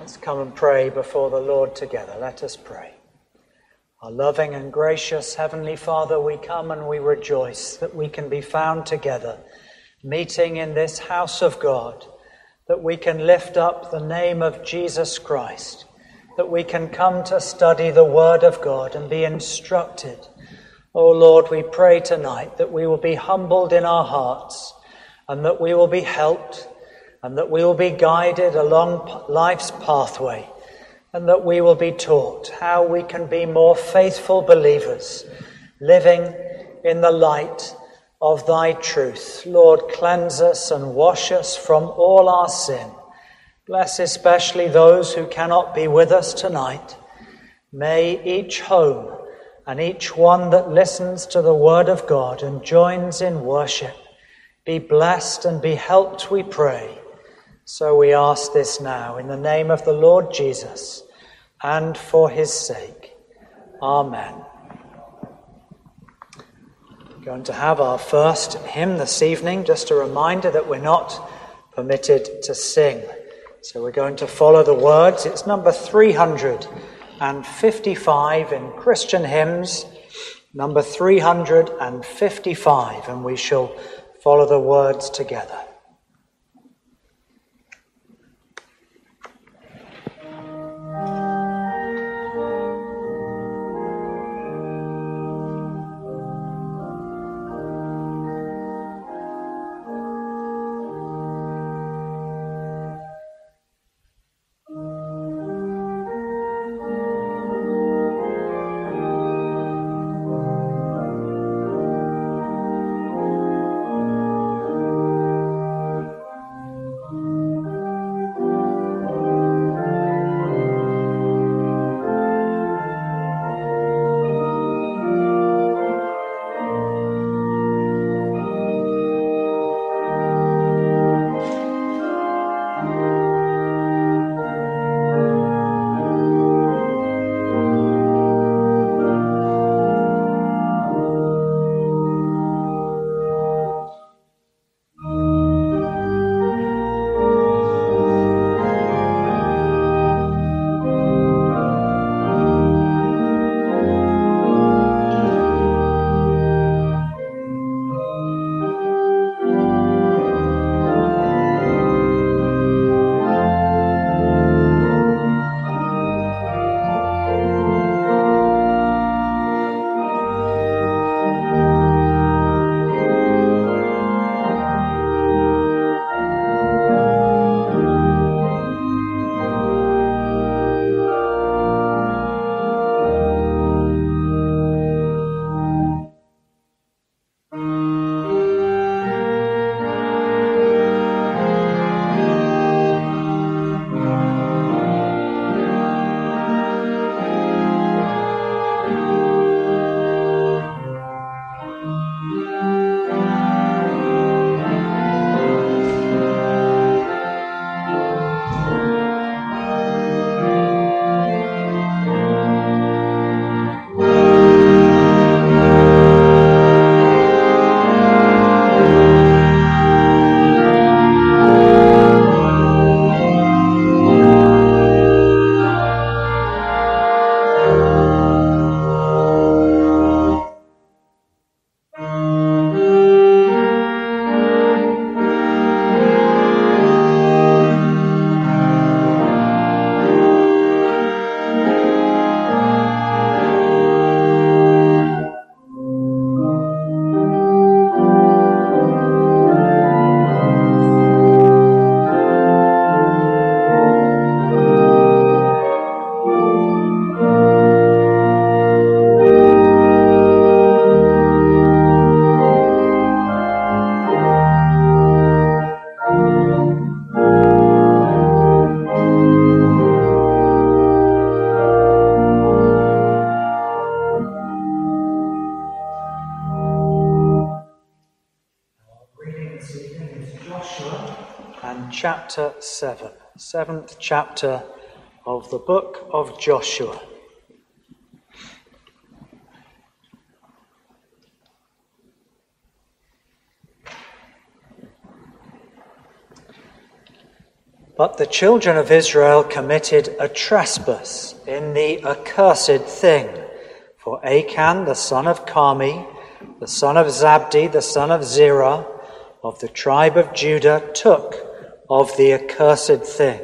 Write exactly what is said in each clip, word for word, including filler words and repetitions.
Let's come and pray before the Lord together. Let us pray. Our loving and gracious Heavenly Father, we come and we rejoice that we can be found together, meeting in this house of God, that we can lift up the name of Jesus Christ, that we can come to study the Word of God and be instructed. Oh Lord, we pray tonight that we will be humbled in our hearts and that we will be helped and that we will be guided along life's pathway and that we will be taught how we can be more faithful believers, living in the light of thy truth. Lord, cleanse us and wash us from all our sin. Bless especially those who cannot be with us tonight. May each home and each one that listens to the word of God and joins in worship be blessed and be helped, we pray. So we ask this now in the name of the Lord Jesus and for his sake. Amen. We're going to have our first hymn this evening. Just a reminder that we're not permitted to sing. So we're going to follow the words. It's number three hundred fifty-five in Christian hymns, number three hundred fifty-five, and we shall follow the words together. Chapter seven, seventh chapter of the book of Joshua. But the children of Israel committed a trespass in the accursed thing. For Achan, the son of Carmi, the son of Zabdi, the son of Zerah, of the tribe of Judah, took of the accursed thing.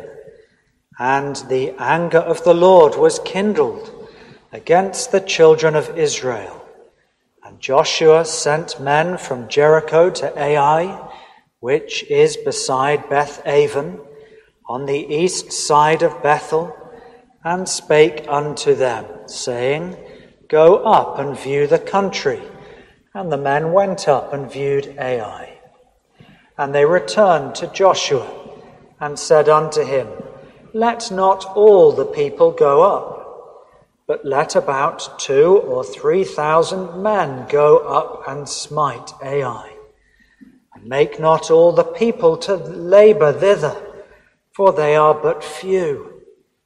And the anger of the Lord was kindled against the children of Israel. And Joshua sent men from Jericho to Ai, which is beside Beth-aven, on the east side of Bethel, and spake unto them, saying, Go up and view the country. And the men went up and viewed Ai. And they returned to Joshua, and said unto him, Let not all the people go up, but let about two or three thousand men go up and smite Ai. And make not all the people to labour thither, for they are but few.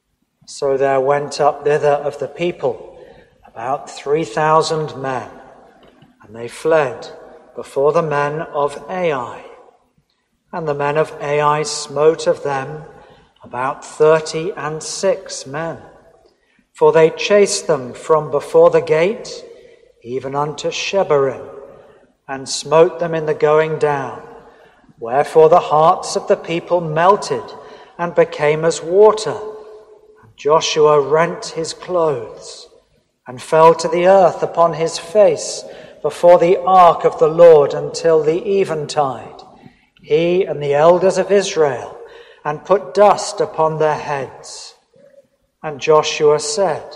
So there went up thither of the people about three thousand men, and they fled before the men of Ai. And the men of Ai smote of them about thirty and six men. For they chased them from before the gate, even unto Shebarim, and smote them in the going down. Wherefore the hearts of the people melted, and became as water. And Joshua rent his clothes, and fell to the earth upon his face before the ark of the Lord until the eventide, he and the elders of Israel, and put dust upon their heads. And Joshua said,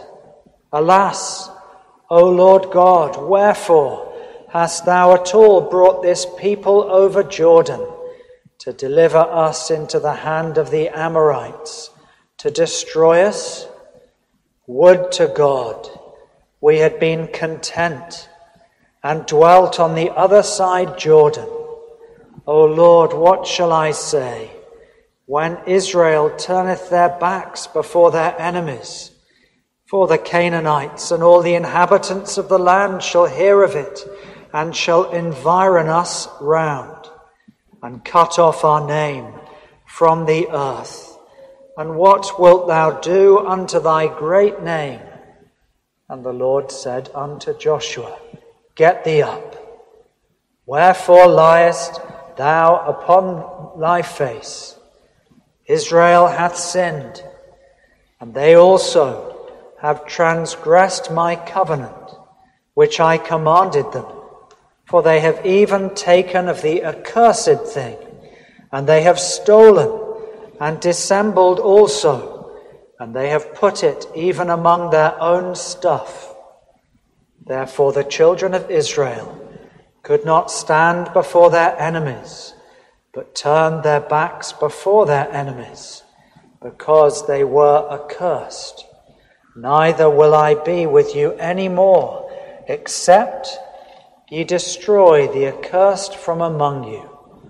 Alas, O Lord God, wherefore hast thou at all brought this people over Jordan, to deliver us into the hand of the Amorites, to destroy us? Would to God we had been content, and dwelt on the other side Jordan. O Lord, what shall I say when Israel turneth their backs before their enemies? For the Canaanites and all the inhabitants of the land shall hear of it, and shall environ us round, and cut off our name from the earth. And what wilt thou do unto thy great name? And the Lord said unto Joshua, Get thee up. Wherefore liest thou upon thy face? Israel hath sinned, and they also have transgressed my covenant, which I commanded them. For they have even taken of the accursed thing, and they have stolen, and dissembled also, and they have put it even among their own stuff. Therefore the children of Israel could not stand before their enemies, but turned their backs before their enemies, because they were accursed. Neither will I be with you any more, except ye destroy the accursed from among you.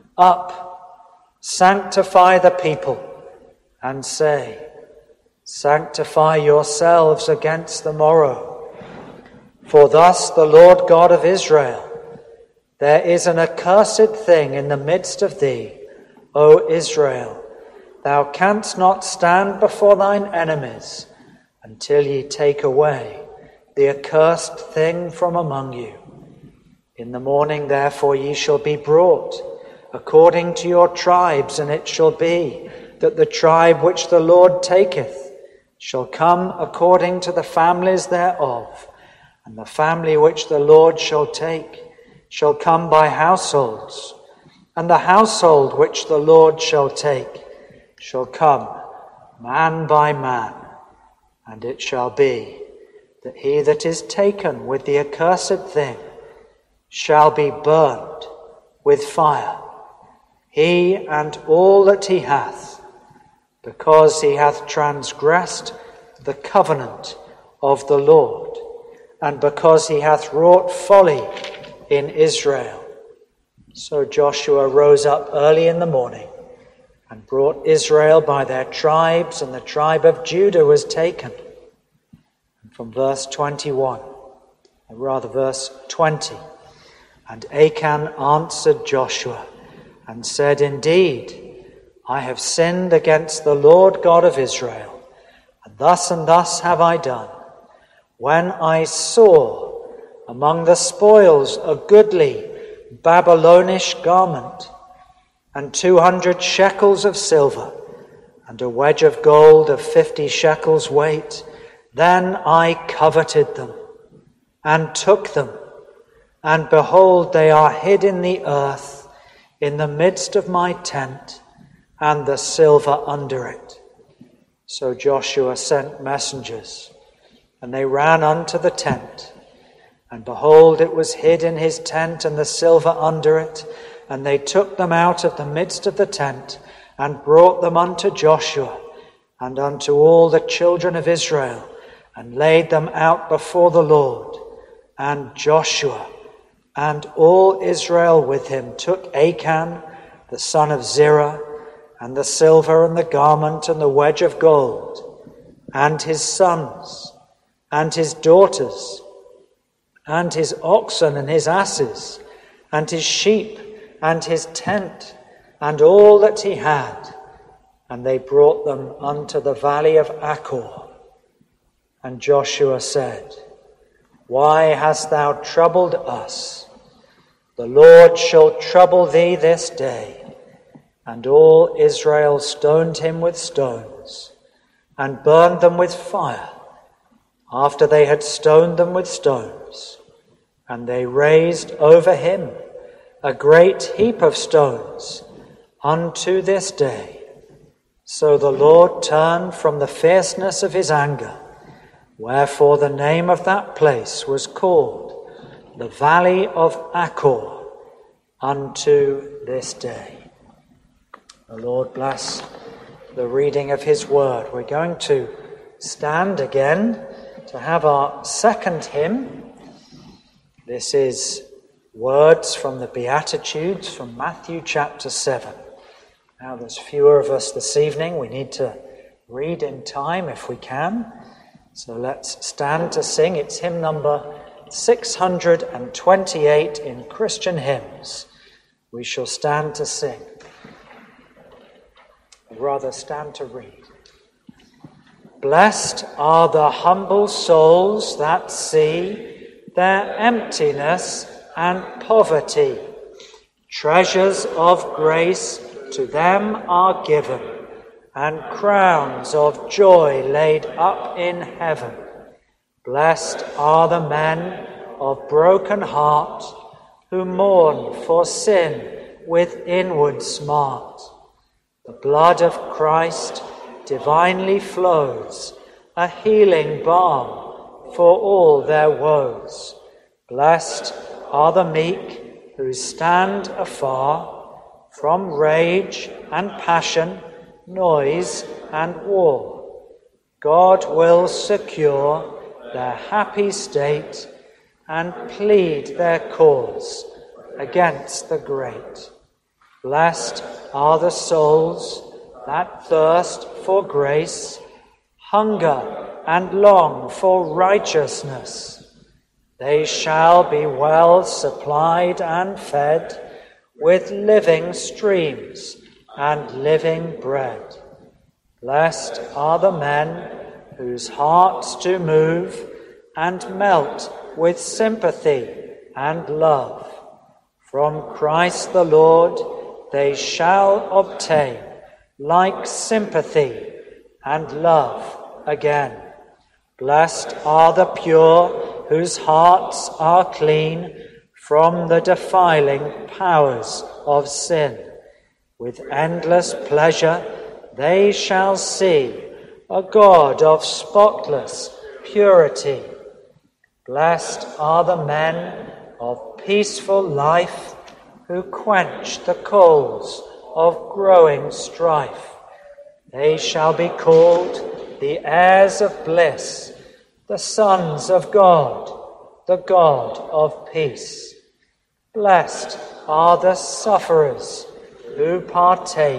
Up, sanctify the people, and say, Sanctify yourselves against the morrow. For thus the Lord God of Israel, there is an accursed thing in the midst of thee, O Israel. Thou canst not stand before thine enemies until ye take away the accursed thing from among you. In the morning, therefore, ye shall be brought according to your tribes, and it shall be that the tribe which the Lord taketh shall come according to the families thereof, and the family which the Lord shall take shall come by households, and the household which the Lord shall take shall come man by man. And it shall be that he that is taken with the accursed thing shall be burned with fire, he and all that he hath, because he hath transgressed the covenant of the Lord, and because he hath wrought folly in Israel. So Joshua rose up early in the morning, and brought Israel by their tribes, and the tribe of Judah was taken. And from verse twenty-one, or rather verse twenty, And Achan answered Joshua, and said, Indeed, I have sinned against the Lord God of Israel, and thus and thus have I done. When I saw among the spoils a goodly Babylonish garment, and two hundred shekels of silver, and a wedge of gold of fifty shekels weight, then I coveted them, and took them, and behold, they are hid in the earth, in the midst of my tent, and the silver under it. So Joshua sent messengers, and they ran unto the tent, and behold, it was hid in his tent, and the silver under it. And they took them out of the midst of the tent, and brought them unto Joshua, and unto all the children of Israel, and laid them out before the Lord. And Joshua and all Israel with him took Achan, the son of Zerah, and the silver, and the garment, and the wedge of gold, and his sons, and his daughters, and his oxen, and his asses, and his sheep, and his tent, and all that he had, and they brought them unto the valley of Achor. And Joshua said, Why hast thou troubled us? The Lord shall trouble thee this day. And all Israel stoned him with stones, and burned them with fire, after they had stoned them with stones. And they raised over him a great heap of stones unto this day. So the Lord turned from the fierceness of his anger, wherefore the name of that place was called the Valley of Achor unto this day. The Lord bless the reading of his word. We're going to stand again to have our second hymn. This is words from the Beatitudes from Matthew chapter seven. Now there's fewer of us this evening. We need to read in time if we can. So let's stand to sing. It's hymn number six hundred twenty-eight in Christian Hymns. We shall stand to sing. Or rather, stand to read. Blessed are the humble souls that see their emptiness and poverty. Treasures of grace to them are given, and crowns of joy laid up in heaven. Blessed are the men of broken heart, who mourn for sin with inward smart. The blood of Christ divinely flows, a healing balm for all their woes. Blessed are the meek who stand afar from rage and passion, noise and war. God will secure their happy state and plead their cause against the great. Blessed are the souls that thirst for grace, hunger and long for righteousness. They shall be well supplied and fed with living streams and living bread. Blessed are the men whose hearts do move and melt with sympathy and love. From Christ the Lord they shall obtain like sympathy and love again. Blessed are the pure whose hearts are clean from the defiling powers of sin. With endless pleasure they shall see a God of spotless purity. Blessed are the men of peaceful life who quench the coals of growing strife. They shall be called the heirs of bliss, the sons of God, the God of peace. Blessed are the sufferers who partake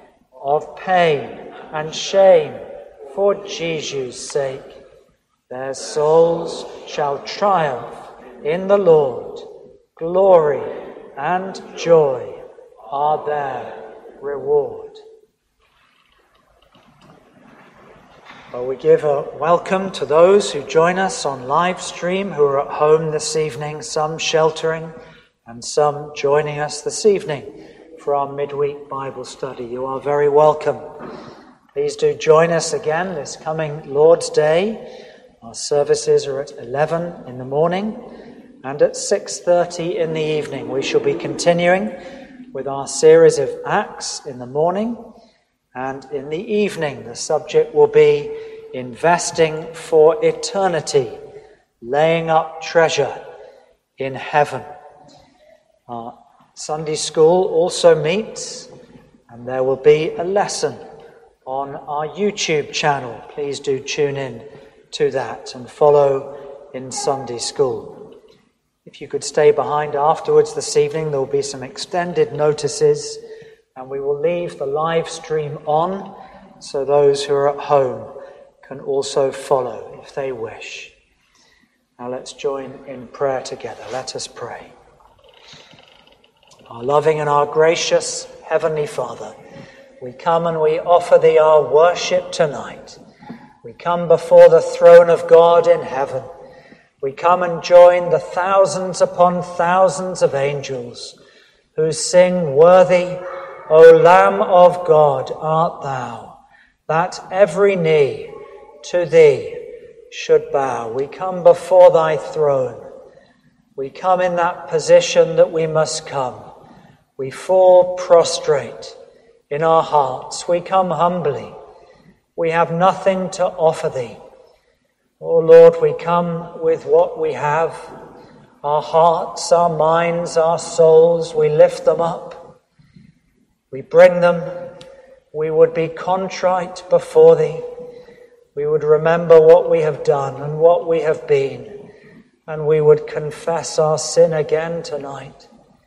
of pain and shame for Jesus' sake. Their souls shall triumph in the Lord. Glory and joy are their reward. Well, we give a welcome to those who join us on live stream, who are at home this evening, some sheltering and some joining us this evening for our midweek Bible study. You are very welcome. Please do join us again this coming Lord's Day. Our services are at eleven in the morning and at six thirty in the evening. We shall be continuing with our series of Acts in the morning, and in the evening the subject will be investing for eternity, laying up treasure in heaven. Our Sunday school also meets, and there will be a lesson on our YouTube channel. Please do tune in to that and follow in Sunday school. If you could stay behind afterwards this evening, there will be some extended notices, and we will leave the live stream on so those who are at home can also follow if they wish. Now let's join in prayer together. Let us pray. Our loving and our gracious Heavenly Father, we come and we offer Thee our worship tonight. We come before the throne of God in heaven. We come and join the thousands upon thousands of angels who sing, "Worthy, O Lamb of God, art Thou, that every knee to Thee should bow." We come before Thy throne. We come in that position that we must come. We fall prostrate in our hearts. We come humbly. We have nothing to offer Thee. Oh Lord, we come with what we have, our hearts, our minds, our souls. We lift them up. We bring them. We would be contrite before Thee. We would remember what we have done and what we have been, and we would confess our sin again tonight.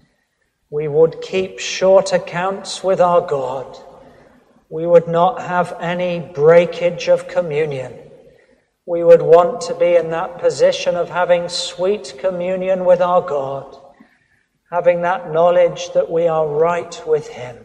We would keep short accounts with our God. We would not have any breakage of communion. We would want to be in that position of having sweet communion with our God, having that knowledge that we are right with Him.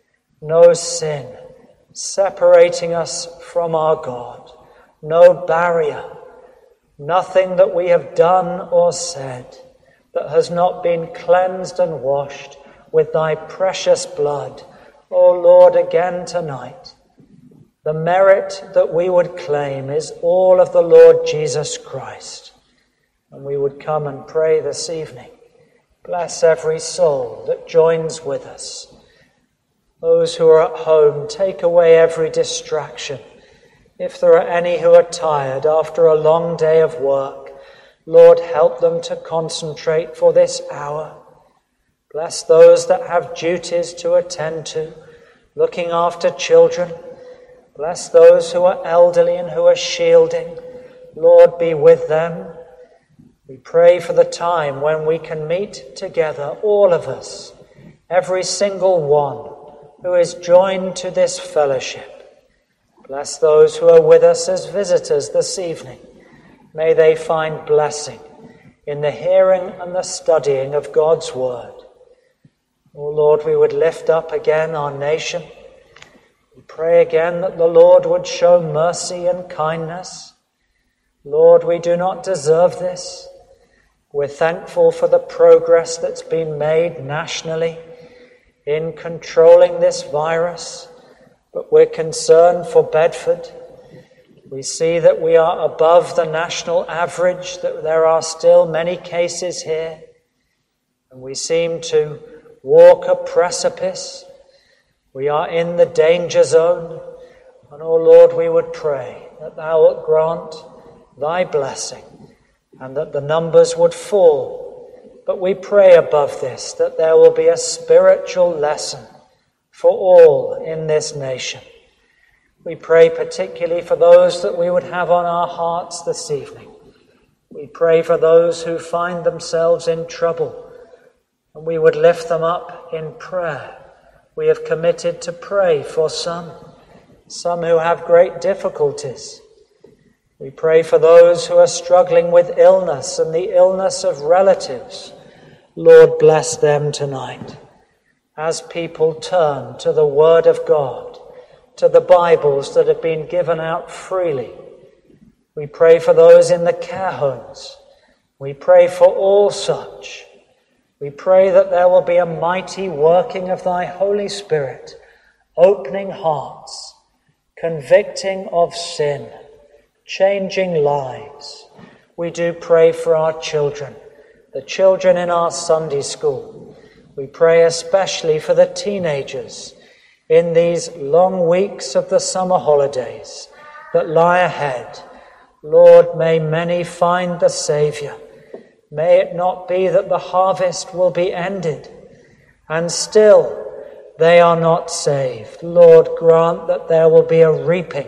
No sin separating us from our God. No barrier. Nothing that we have done or said that has not been cleansed and washed with Thy precious blood. O Lord, again tonight, the merit that we would claim is all of the Lord Jesus Christ. And we would come and pray this evening. Bless every soul that joins with us. Those who are at home, take away every distraction. If there are any who are tired after a long day of work, Lord, help them to concentrate for this hour. Bless those that have duties to attend to, looking after children. Bless those who are elderly and who are shielding. Lord, be with them. We pray for the time when we can meet together, all of us, every single one who is joined to this fellowship. Bless those who are with us as visitors this evening. May they find blessing in the hearing and the studying of God's word. Oh Lord, we would lift up again our nation. We pray again that the Lord would show mercy and kindness. Lord, we do not deserve this. We're thankful for the progress that's been made nationally in controlling this virus, but we're concerned for Bedford. We see that we are above the national average, that there are still many cases here, and we seem to walk a precipice. We are in the danger zone, and oh Lord, we would pray that Thou wilt grant Thy blessing and that the numbers would fall. But we pray above this that there will be a spiritual lesson for all in this nation. We pray particularly for those that we would have on our hearts this evening. We pray for those who find themselves in trouble, and we would lift them up in prayer. We have committed to pray for some, some who have great difficulties. We pray for those who are struggling with illness and the illness of relatives. Lord, bless them tonight as people turn to the Word of God to the Bibles that have been given out freely. We pray for those in the care homes. We pray for all such. We pray that there will be a mighty working of thy Holy Spirit, opening hearts, convicting of sin, changing lives. We do pray for our children, the children in our Sunday school. We pray especially for the teenagers in these long weeks of the summer holidays that lie ahead. Lord, may many find the Saviour. May it not be that the harvest will be ended and still they are not saved. Lord, grant that there will be a reaping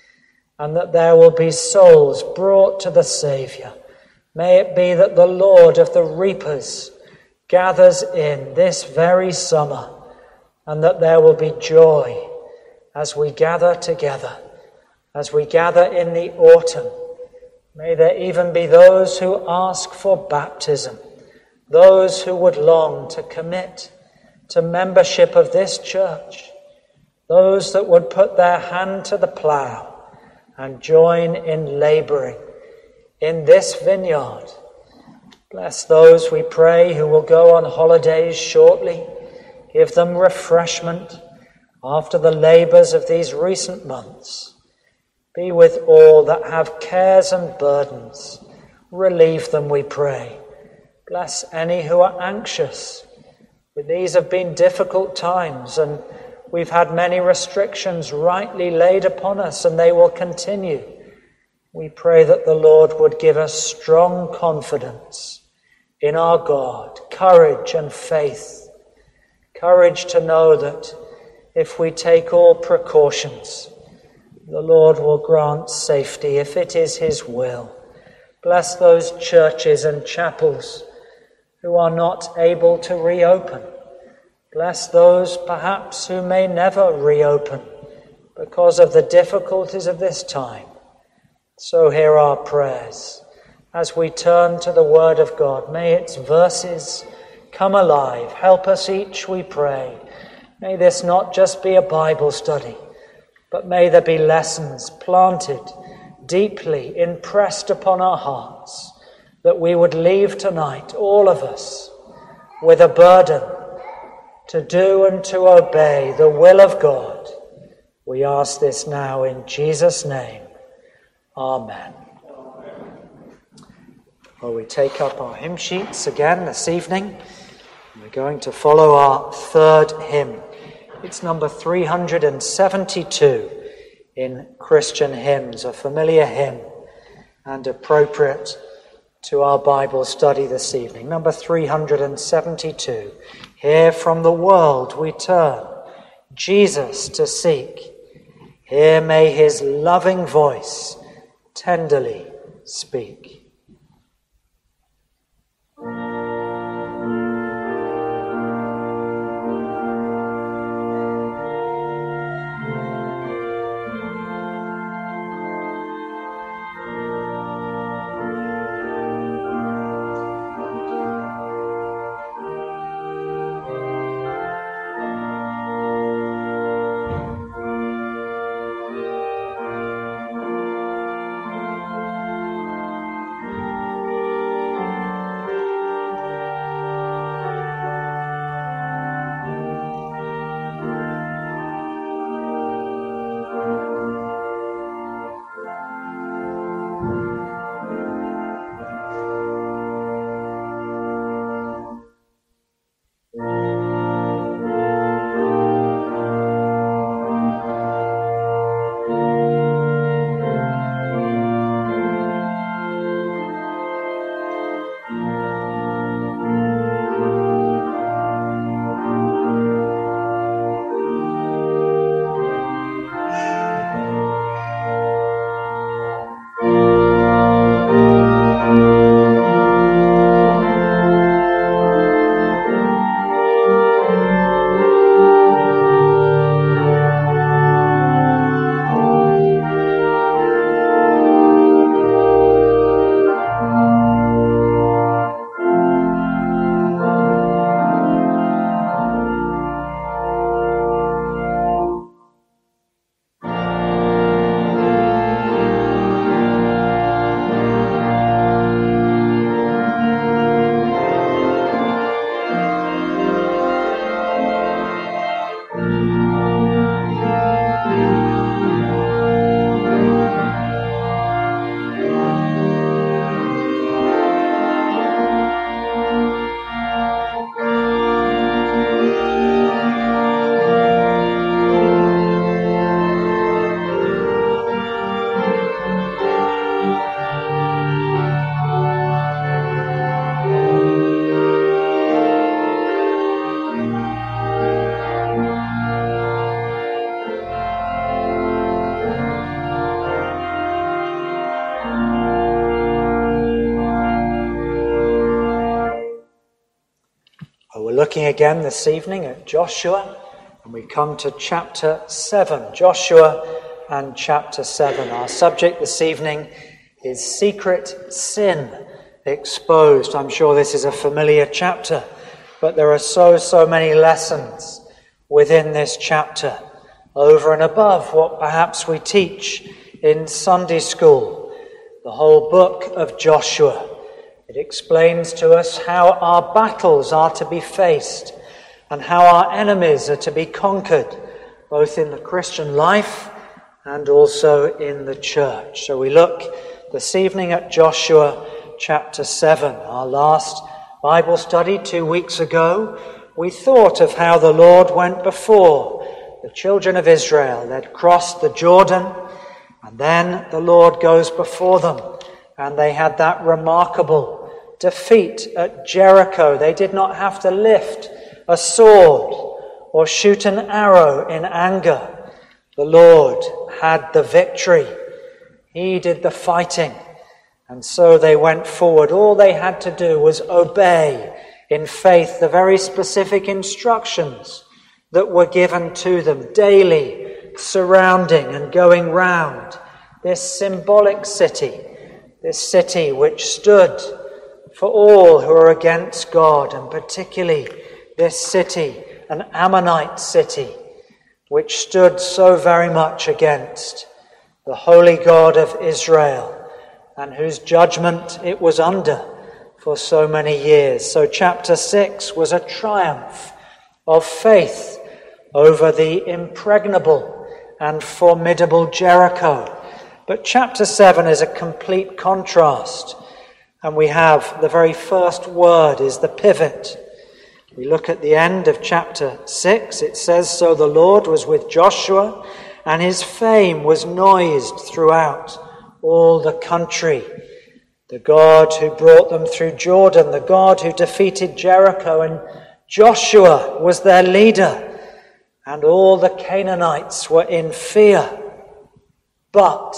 and that there will be souls brought to the Saviour. May it be that the Lord of the reapers gathers in this very summer, and that there will be joy as we gather together, as we gather in the autumn. May there even be those who ask for baptism, those who would long to commit to membership of this church, those that would put their hand to the plough and join in labouring in this vineyard. Bless those, we pray, who will go on holidays shortly. Give them refreshment after the labours of these recent months. Be with all that have cares and burdens. Relieve them, we pray. Bless any who are anxious. But these have been difficult times, and we've had many restrictions rightly laid upon us, and they will continue. We pray that the Lord would give us strong confidence in our God, courage and faith. Courage to know that if we take all precautions, the Lord will grant safety if it is his will. Bless those churches and chapels who are not able to reopen. Bless those perhaps who may never reopen because of the difficulties of this time. So hear our prayers as we turn to the Word of God. May its verses come alive. Help us each, we pray. May this not just be a Bible study, but may there be lessons planted deeply, impressed upon our hearts, that we would leave tonight, all of us, with a burden to do and to obey the will of God. We ask this now in Jesus' name. Amen. Well, we take up our hymn sheets again this evening. We're going to follow our third hymn. It's number three hundred seventy-two in Christian hymns, a familiar hymn and appropriate to our Bible study this evening. Number three hundred seventy-two. Here from the world we turn, Jesus to seek. Here may his loving voice tenderly speak. Well, we're looking again this evening at Joshua, and we come to chapter seven. Joshua and chapter seven. Our subject this evening is secret sin exposed. I'm sure this is a familiar chapter, but there are so, so many lessons within this chapter, over and above what perhaps we teach in Sunday school. The whole book of Joshua. It explains to us how our battles are to be faced and how our enemies are to be conquered, both in the Christian life and also in the church. So we look this evening at Joshua chapter seven. Our last Bible study two weeks ago, we thought of how the Lord went before the children of Israel. They'd crossed the Jordan, and then the Lord goes before them. And they had that remarkable defeat at Jericho. They did not have to lift a sword or shoot an arrow in anger. The Lord had the victory. He did the fighting. And so they went forward. All they had to do was obey in faith the very specific instructions that were given to them daily, surrounding and going round this symbolic city. This city which stood for all who are against God, and particularly this city, an Ammonite city, which stood so very much against the holy God of Israel, and whose judgment it was under for so many years. So chapter six was a triumph of faith over the impregnable and formidable Jericho. But chapter seven is a complete contrast, and we have the very first word is the pivot. We look at the end of chapter six. It says, "So the Lord was with Joshua, and his fame was noised throughout all the country." The God who brought them through Jordan, the God who defeated Jericho, and Joshua was their leader, and all the Canaanites were in fear. But,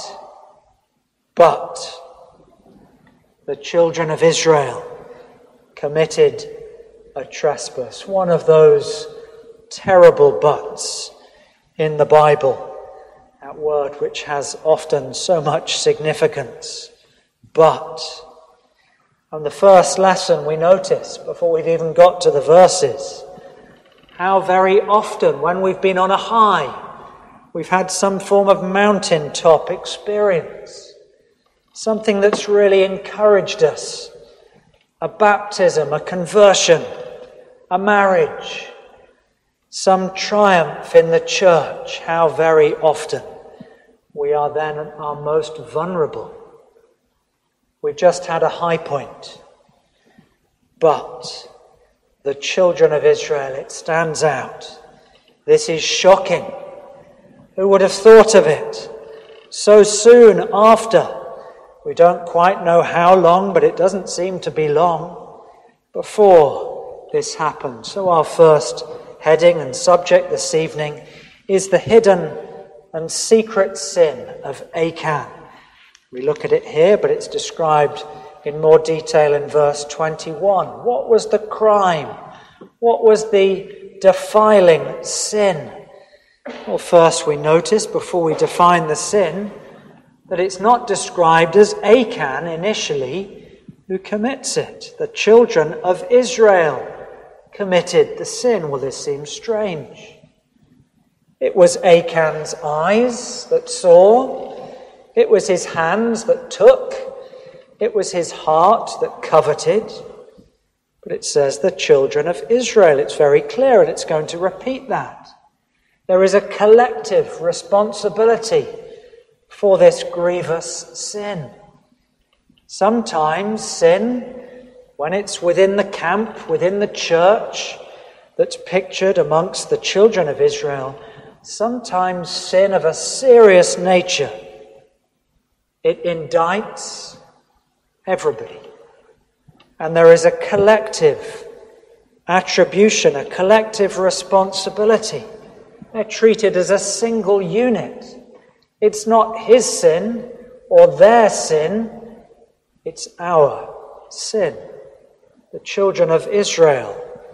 but, the children of Israel committed a trespass. One of those terrible buts in the Bible. That word which has often so much significance. But. And the first lesson we notice, before we've even got to the verses, how very often when we've been on a high, we've had some form of mountaintop experience, something that's really encouraged us, a baptism, a conversion, a marriage, some triumph in the church. How very often we are then at our most vulnerable. We've just had a high point. But the children of Israel, it stands out. This is shocking. Who would have thought of it? So soon after, we don't quite know how long, but it doesn't seem to be long before this happened. So our first heading and subject this evening is the hidden and secret sin of Achan. We look at it here, but it's described in more detail in verse twenty-one. What was the crime? What was the defiling sin? Well, first we notice, before we define the sin, that it's not described as Achan initially who commits it. The children of Israel committed the sin. Well, this seems strange. It was Achan's eyes that saw. It was his hands that took. It was his heart that coveted. But it says the children of Israel. It's very clear, and it's going to repeat that. There is a collective responsibility for this grievous sin. Sometimes sin, when it's within the camp, within the church, that's pictured amongst the children of Israel, sometimes sin of a serious nature. It indicts everybody. And there is a collective attribution, a collective responsibility. They're treated as a single unit. It's not his sin or their sin, it's our sin. The children of Israel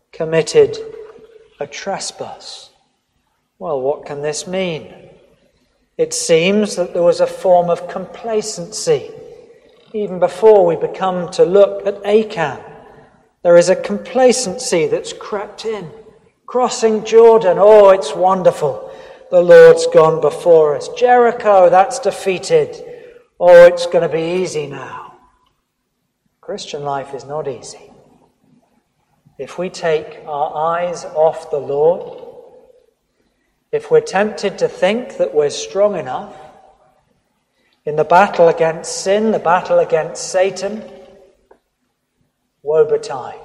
committed a trespass. Well, what can this mean? It seems that there was a form of complacency. Even before we become to look at Achan, there is a complacency that's crept in. Crossing Jordan, oh, it's wonderful. The Lord's gone before us. Jericho, that's defeated. Oh, it's going to be easy now. Christian life is not easy. If we take our eyes off the Lord, if we're tempted to think that we're strong enough in the battle against sin, the battle against Satan, woe betide.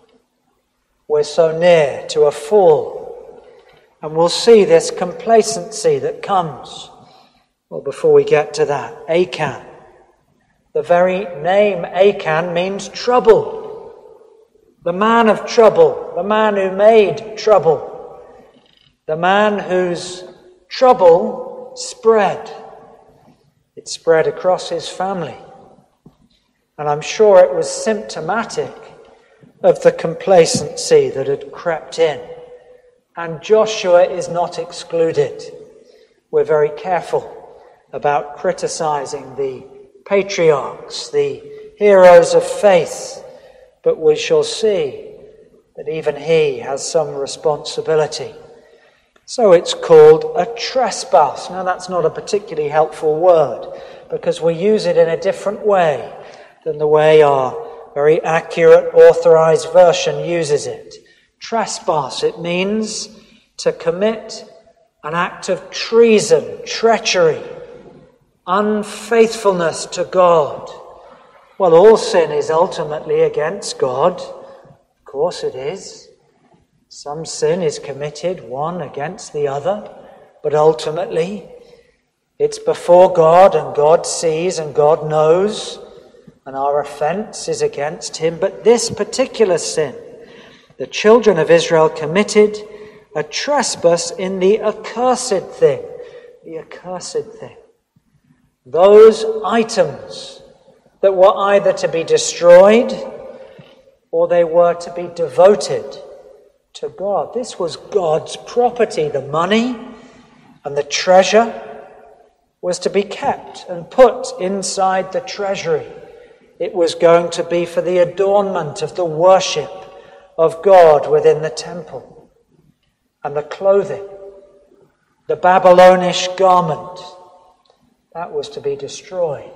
We're so near to a fall. And we'll see this complacency that comes. Well, before we get to that, Achan. The very name Achan means trouble. The man of trouble, the man who made trouble, the man whose trouble spread. It spread across his family. And I'm sure it was symptomatic of the complacency that had crept in. And Joshua is not excluded. We're very careful about criticizing the patriarchs, the heroes of faith, but we shall see that even he has some responsibility. So it's called a trespass. Now that's not a particularly helpful word, because we use it in a different way than the way our very accurate authorized version uses it. Trespass, it means to commit an act of treason, treachery, unfaithfulness to God. Well, all sin is ultimately against God. Of course it is. Some sin is committed, one against the other, but ultimately it's before God, and God sees and God knows, and our offense is against him. But this particular sin, the children of Israel committed a trespass in the accursed thing. The accursed thing. Those items that were either to be destroyed or they were to be devoted to God. This was God's property. The money and the treasure was to be kept and put inside the treasury. It was going to be for the adornment of the worship of God within the temple. And the clothing, the Babylonish garment, that was to be destroyed.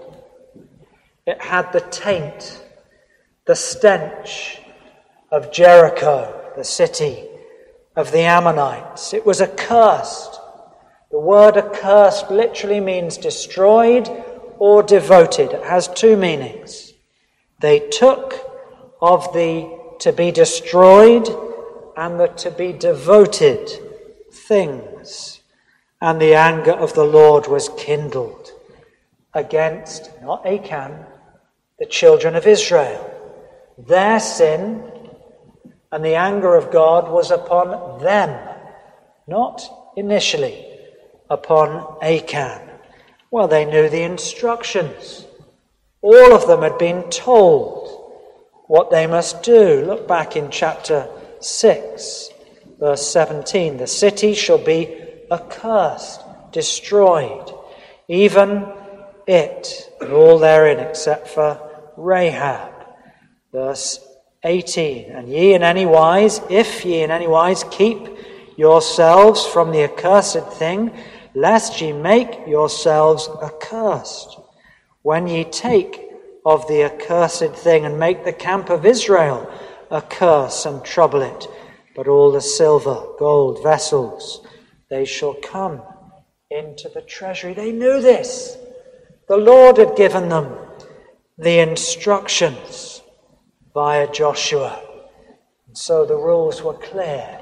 It had the taint, the stench of Jericho, the city of the Ammonites. It was accursed. The word accursed literally means destroyed or devoted. It has two meanings. They took of the to be destroyed and the to be devoted things. And the anger of the Lord was kindled against, not Achan, the children of Israel. Their sin and the anger of God was upon them, not initially upon Achan. Well, they knew the instructions. All of them had been told what they must do. Look back in chapter six, verse seventeen. The city shall be accursed, destroyed, even it, and all therein except for Rahab. Verse eighteen. And ye in any wise, if ye in any wise keep yourselves from the accursed thing, lest ye make yourselves accursed, when ye take of the accursed thing and make the camp of Israel a curse and trouble it. But all the silver, gold, vessels, they shall come into the treasury. They knew this. The Lord had given them the instructions via Joshua. And so the rules were clear.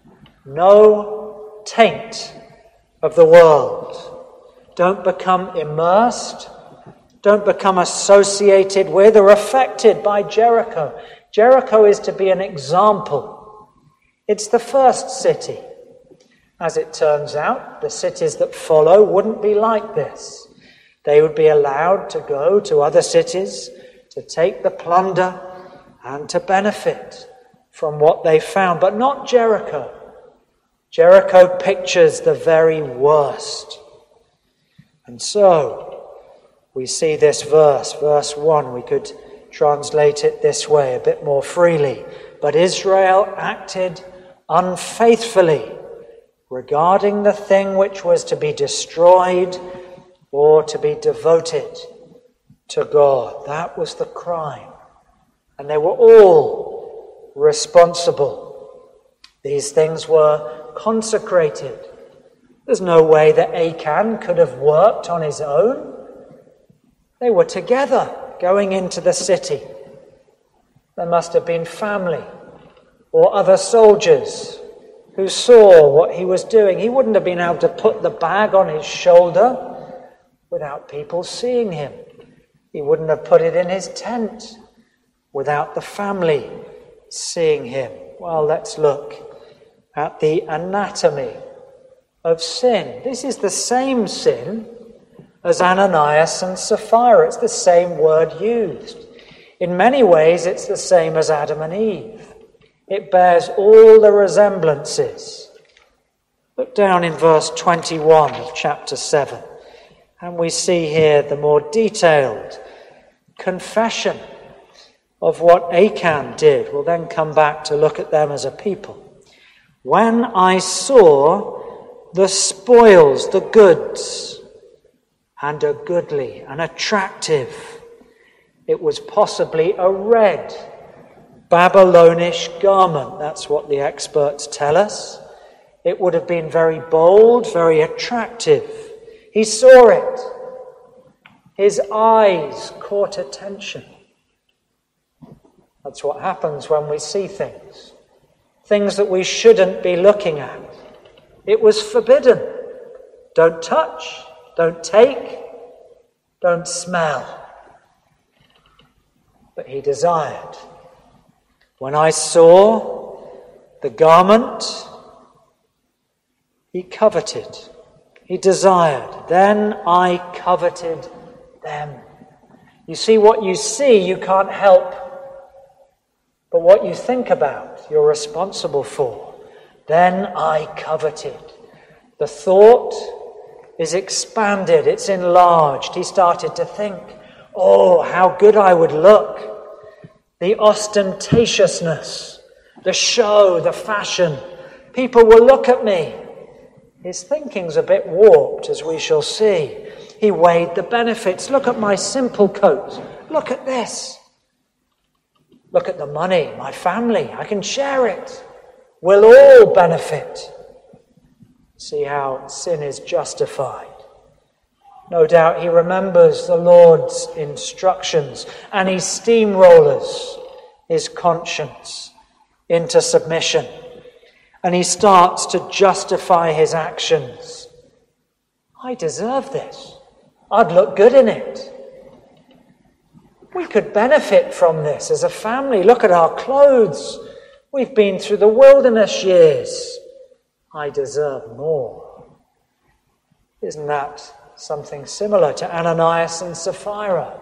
No taint of the world. Don't become immersed. Don't become associated with or affected by Jericho. Jericho is to be an example. It's the first city. As it turns out, the cities that follow wouldn't be like this. They would be allowed to go to other cities, to take the plunder and to benefit. from what they found, but not Jericho. Jericho pictures the very worst. And so, we see this verse, verse one, we could translate it this way a bit more freely. But Israel acted unfaithfully regarding the thing which was to be destroyed or to be devoted to God. That was the crime. And they were all responsible. These things were consecrated. There's no way that Achan could have worked on his own. They were together going into the city. There must have been family or other soldiers who saw what he was doing. He wouldn't have been able to put the bag on his shoulder without people seeing him. He wouldn't have put it in his tent without the family seeing him. Well, let's look at the anatomy of sin. This is the same sin as Ananias and Sapphira. It's the same word used. In many ways, it's the same as Adam and Eve. It bears all the resemblances. Look down in verse twenty-one of chapter seven, and we see here the more detailed confession of what Achan did. We'll then come back to look at them as a people. When I saw the spoils, the goods, and a goodly and attractive, it was possibly a red Babylonish garment. That's what the experts tell us. It would have been very bold, very attractive. He saw it. His eyes caught attention. That's what happens when we see things. Things that we shouldn't be looking at. It was forbidden. Don't touch, don't take, don't smell. But he desired. When I saw the garment, he coveted. He desired. Then I coveted them. You see, what you see, you can't help. But what you think about, you're responsible for. Then I coveted. The thought is expanded. It's enlarged. He started to think, oh, how good I would look. The ostentatiousness, the show, the fashion. People will look at me. His thinking's a bit warped, as we shall see. He weighed the benefits. Look at my simple coat. Look at this. Look at the money, my family. I can share it. We'll all benefit. See how sin is justified. No doubt he remembers the Lord's instructions and he steamrollers his conscience into submission. And he starts to justify his actions. I deserve this. I'd look good in it. We could benefit from this as a family. Look at our clothes. We've been through the wilderness years. I deserve more. Isn't that something similar to Ananias and Sapphira?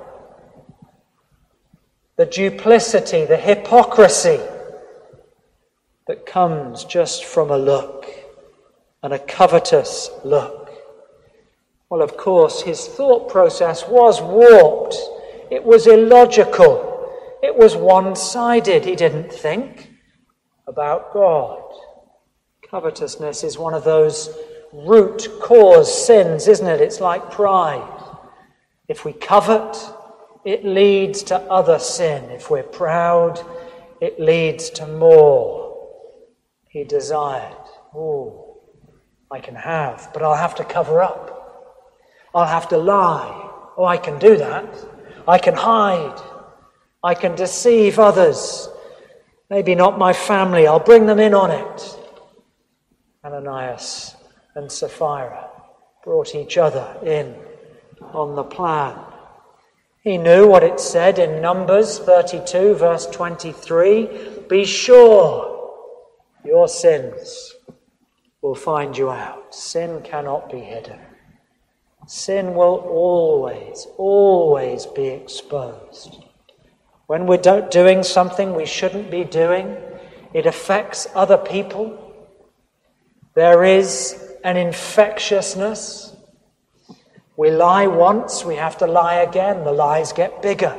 The duplicity, the hypocrisy that comes just from a look, and a covetous look. Well, of course, his thought process was warped. It was illogical. It was one-sided. He didn't think about God. Covetousness is one of those root cause sins, isn't it? It's like pride. If we covet, it leads to other sin. If we're proud, it leads to more. He desired, oh, I can have, but I'll have to cover up. I'll have to lie. Oh, I can do that. I can hide. I can deceive others. Maybe not my family. I'll bring them in on it. Ananias and Sapphira brought each other in on the plan. He knew what it said in Numbers thirty-two, verse twenty-three. Be sure your sins will find you out. Sin cannot be hidden. Sin will always, always be exposed. When we're doing something we shouldn't be doing, It affects other people. There is an infectiousness. We lie once, we have to lie again. The lies get bigger.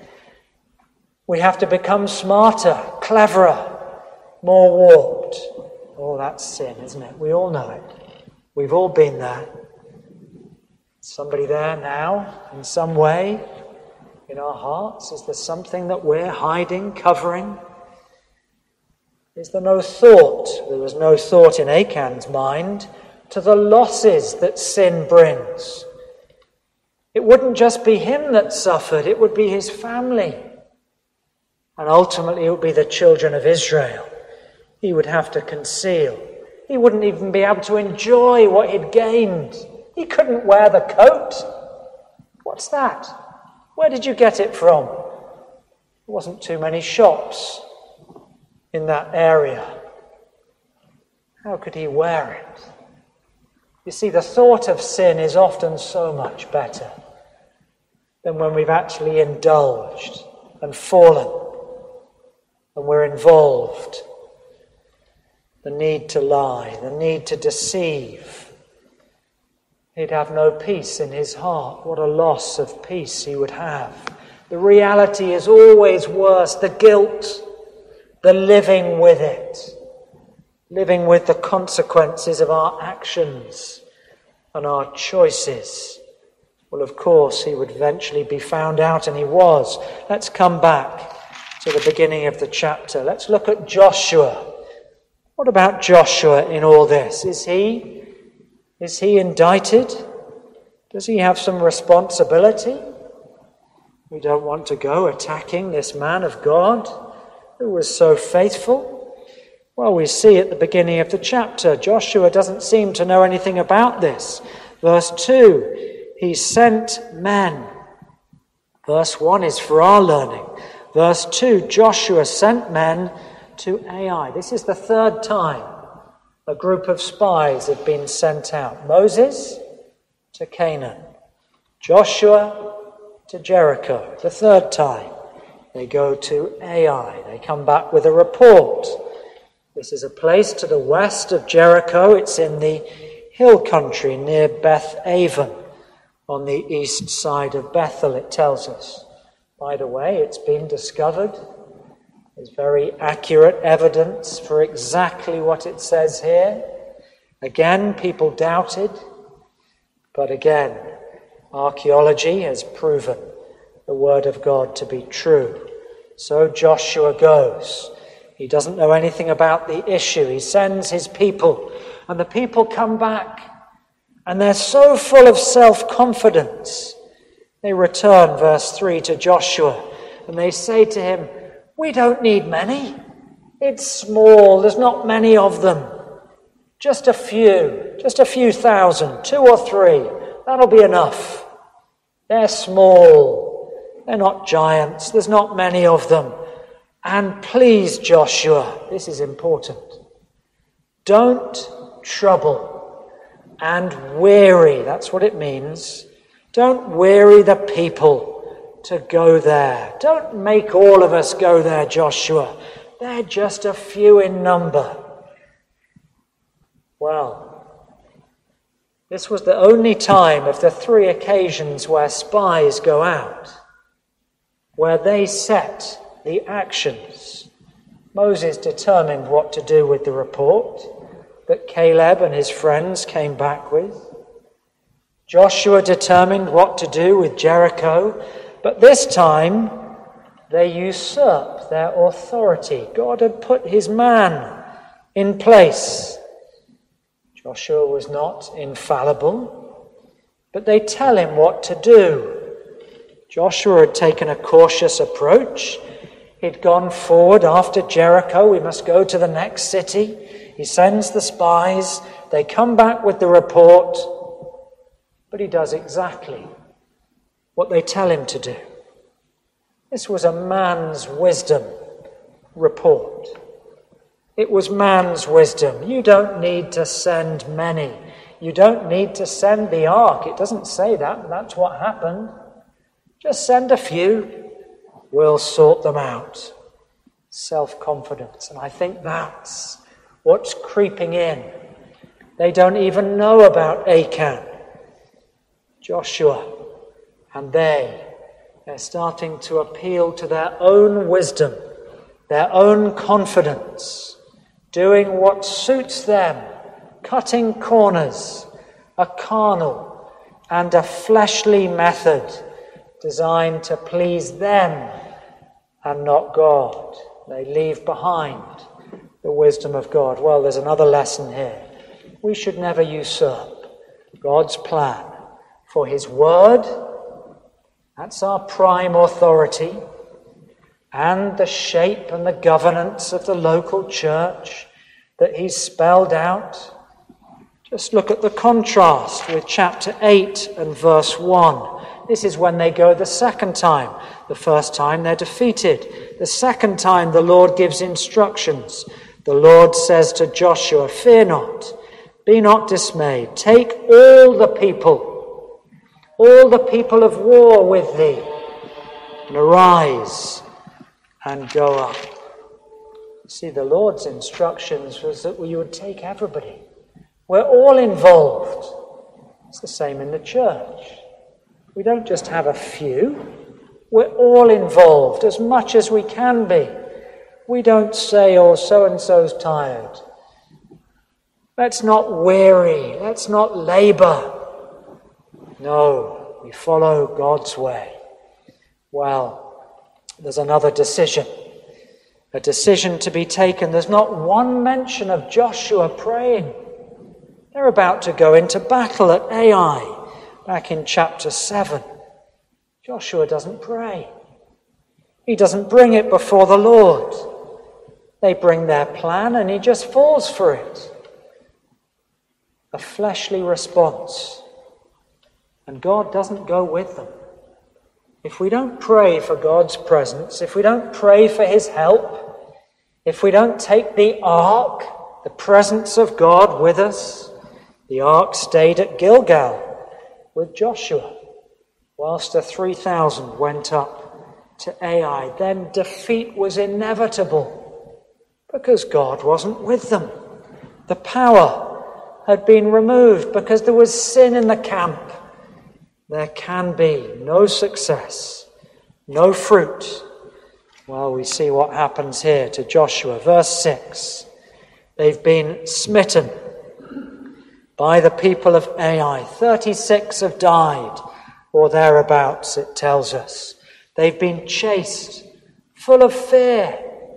We have to become smarter, cleverer, more warped. Oh, that's sin, isn't it? We all know it. We've all been there. Somebody there now, in some way, in our hearts? Is there something that we're hiding, covering? Is there no thought? There was no thought in Achan's mind to the losses that sin brings. It wouldn't just be him that suffered, it would be his family. And ultimately it would be the children of Israel. He would have to conceal. He wouldn't even be able to enjoy what he'd gained. He couldn't wear the coat. What's that? Where did you get it from? There wasn't too many shops in that area. How could he wear it? You see, the thought of sin is often so much better than when we've actually indulged and fallen and we're involved. The need to lie, the need to deceive. He'd have no peace in his heart. What a loss of peace he would have. The reality is always worse. The guilt, the living with it, living with the consequences of our actions and our choices. Well, of course, he would eventually be found out, and he was. Let's come back to the beginning of the chapter. Let's look at Joshua. What about Joshua in all this? Is he Is he indicted? Does he have some responsibility? We don't want to go attacking this man of God who was so faithful. Well, we see at the beginning of the chapter, Joshua doesn't seem to know anything about this. Verse two, he sent men. Verse one is for our learning. Verse two, Joshua sent men to Ai. This is the third time a group of spies had been sent out. Moses to Canaan. Joshua to Jericho. The third time they go to Ai. They come back with a report. This is a place to the west of Jericho. It's in the hill country near Beth Aven, on the east side of Bethel, it tells us. By the way, it's been discovered. There's very accurate evidence for exactly what it says here. Again, people doubted, but again, archaeology has proven the word of God to be true. So Joshua goes. He doesn't know anything about the issue. He sends his people, and the people come back, and they're so full of self-confidence. They return, verse three, to Joshua, and they say to him, "We don't need many. It's small. There's not many of them. Just a few. Just a few thousand. Two or three. That'll be enough. They're small. They're not giants. There's not many of them. And please, Joshua," this is important, "don't trouble and weary," that's what it means, "don't weary the people to go there. Don't make all of us go there, Joshua. They're just a few in number." Well, this was the only time of the three occasions where spies go out, where they set the actions. Moses determined what to do with the report that Caleb and his friends came back with. Joshua determined what to do with Jericho. But this time, they usurp their authority. God had put his man in place. Joshua was not infallible, but they tell him what to do. Joshua had taken a cautious approach. He'd gone forward after Jericho. We must go to the next city. He sends the spies. They come back with the report. But he does exactly what they tell him to do. This was a man's wisdom report. It was man's wisdom. You don't need to send many. You don't need to send the ark. It doesn't say that. That's what happened. Just send a few. We'll sort them out. self-confidence. And I think that's what's creeping in. They don't even know about Achan. Joshua and they, they're starting to appeal to their own wisdom, their own confidence, doing what suits them, cutting corners, a carnal and a fleshly method designed to please them and not God. They leave behind the wisdom of God. Well, there's another lesson here. We should never usurp God's plan for his word. That's our prime authority. And the shape and the governance of the local church that he's spelled out. Just look at the contrast with chapter eight and verse one. This is when they go the second time. The first time they're defeated. The second time the Lord gives instructions. The Lord says to Joshua, "Fear not, be not dismayed. Take all the people, all the people of war with thee, and arise and go up." See, the Lord's instructions was that we would take everybody. We're all involved. It's the same in the church. We don't just have a few. We're all involved as much as we can be. We don't say, "Oh, so-and-so's tired. Let's not weary. Let's not labor." No, we follow God's way. Well, there's another decision. A decision to be taken. There's not one mention of Joshua praying. They're about to go into battle at Ai, back in chapter seven. Joshua doesn't pray. He doesn't bring it before the Lord. They bring their plan and he just falls for it. A fleshly response. And God doesn't go with them. If we don't pray for God's presence, if we don't pray for his help, if we don't take the ark, the presence of God with us, the ark stayed at Gilgal with Joshua, whilst the three thousand went up to Ai. Then defeat was inevitable because God wasn't with them. The power had been removed because there was sin in the camp. There can be no success, no fruit. Well, we see what happens here to Joshua. Verse six. They've been smitten by the people of Ai. thirty-six have died, or thereabouts, it tells us. They've been chased, full of fear.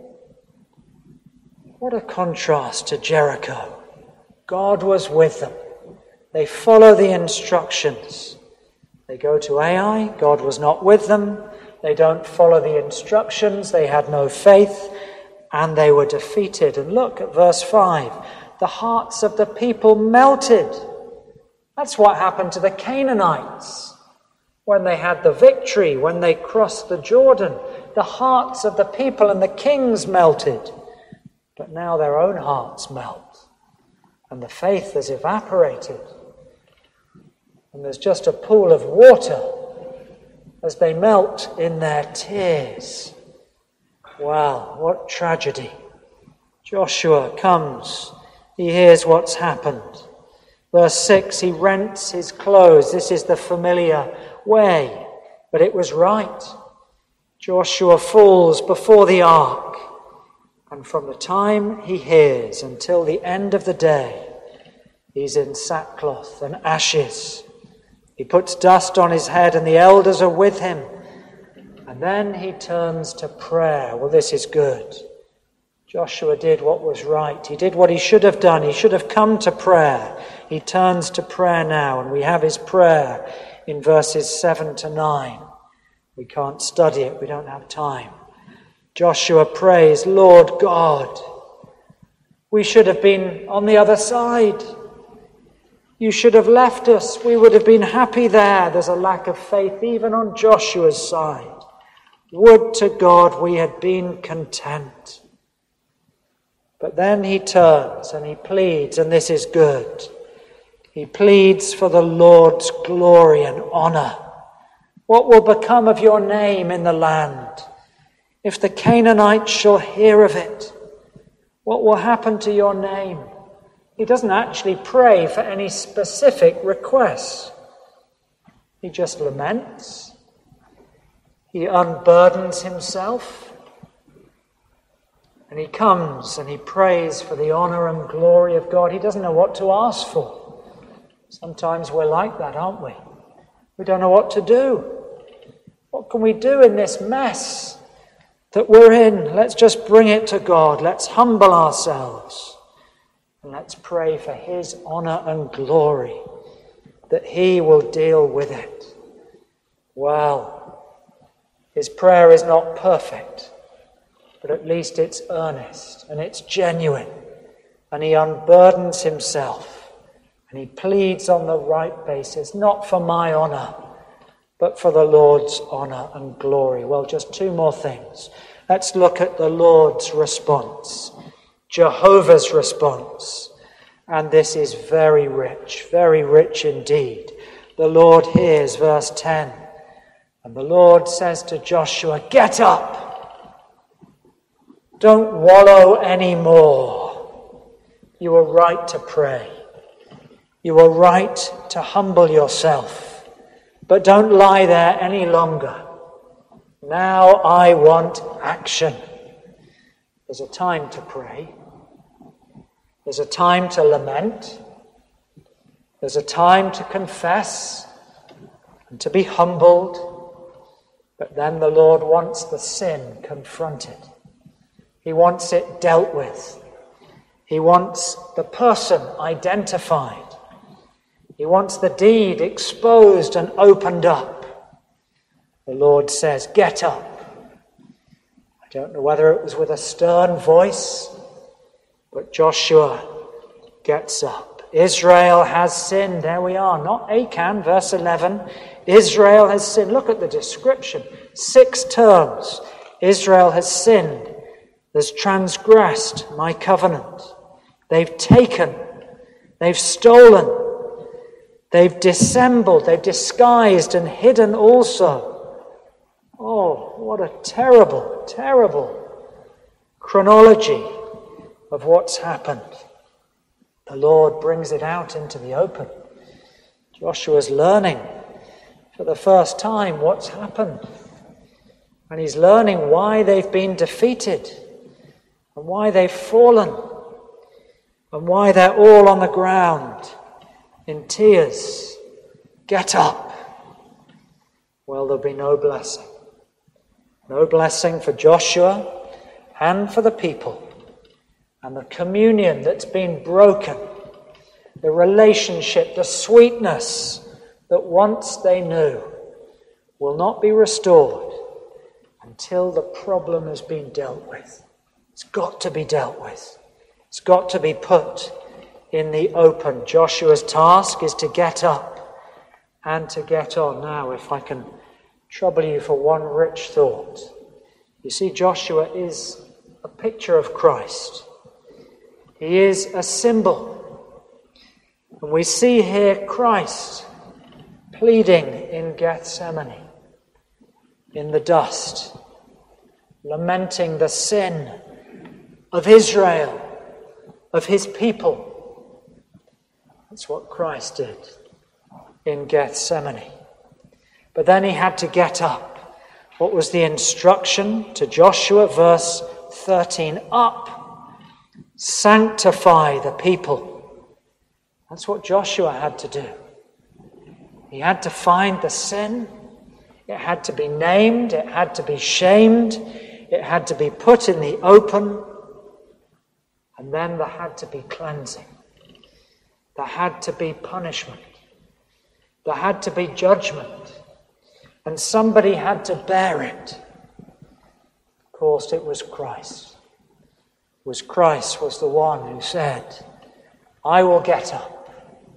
What a contrast to Jericho. God was with them. They follow the instructions. They go to Ai, God was not with them. They don't follow the instructions, they had no faith, and they were defeated. And look at verse five. The hearts of the people melted. That's what happened to the Canaanites when they had the victory, when they crossed the Jordan. The hearts of the people and the kings melted. But now their own hearts melt, and the faith has evaporated. And there's just a pool of water as they melt in their tears. Wow, what tragedy. Joshua comes. He hears what's happened. Verse six, he rents his clothes. This is the familiar way, but it was right. Joshua falls before the ark, and from the time he hears until the end of the day, he's in sackcloth and ashes. He puts dust on his head and the elders are with him. And then he turns to prayer. Well, this is good. Joshua did what was right. He did what he should have done. He should have come to prayer. He turns to prayer now, and we have his prayer in verses seven to nine. We can't study it. We don't have time. Joshua prays, "Lord God, we should have been on the other side. You should have left us. We would have been happy there." There's a lack of faith even on Joshua's side. Would to God we had been content. But then he turns and he pleads, and this is good. He pleads for the Lord's glory and honor. What will become of your name in the land? If the Canaanites shall hear of it, what will happen to your name? He doesn't actually pray for any specific requests. He just laments. He unburdens himself. And he comes and he prays for the honor and glory of God. He doesn't know what to ask for. Sometimes we're like that, aren't we? We don't know what to do. What can we do in this mess that we're in? Let's just bring it to God. Let's humble ourselves. And let's pray for his honor and glory, that he will deal with it. Well, his prayer is not perfect, but at least it's earnest and it's genuine. And he unburdens himself and he pleads on the right basis, not for my honor, but for the Lord's honor and glory. Well, just two more things. Let's look at the Lord's response, Jehovah's response. And this is very rich, very rich indeed. The Lord hears, verse ten. And the Lord says to Joshua, get up. Don't wallow anymore. You are right to pray. You are right to humble yourself. But don't lie there any longer. Now I want action. There's a time to pray. There's a time to lament. There's a time to confess and to be humbled. But then the Lord wants the sin confronted. He wants it dealt with. He wants the person identified. He wants the deed exposed and opened up. The Lord says, get up. I don't know whether it was with a stern voice, but Joshua gets up. Israel has sinned. There we are. Not Achan, verse eleven. Israel has sinned. Look at the description. Six terms. Israel has sinned. Has transgressed my covenant. They've taken. They've stolen. They've dissembled. They've disguised and hidden also. Oh, what a terrible, terrible chronology of what's happened. The Lord brings it out into the open. Joshua's learning for the first time what's happened. And he's learning why they've been defeated and why they've fallen and why they're all on the ground in tears. Get up. Well, there'll be no blessing. No blessing for Joshua and for the people. And the communion that's been broken, the relationship, the sweetness that once they knew will not be restored until the problem has been dealt with. It's got to be dealt with. It's got to be put in the open. Joshua's task is to get up and to get on. Now, if I can trouble you for one rich thought. You see, Joshua is a picture of Christ. He is a symbol. And we see here Christ pleading in Gethsemane, in the dust, lamenting the sin of Israel, of his people. That's what Christ did in Gethsemane. But then he had to get up. What was the instruction to Joshua? Verse thirteen, up, sanctify the people. That's what Joshua had to do. He had to find the sin. It had to be named. It had to be shamed. It had to be put in the open. And then there had to be cleansing. There had to be punishment. There had to be judgment. And somebody had to bear it. Of course, it was Christ. It was Christ was the one who said, I will get up.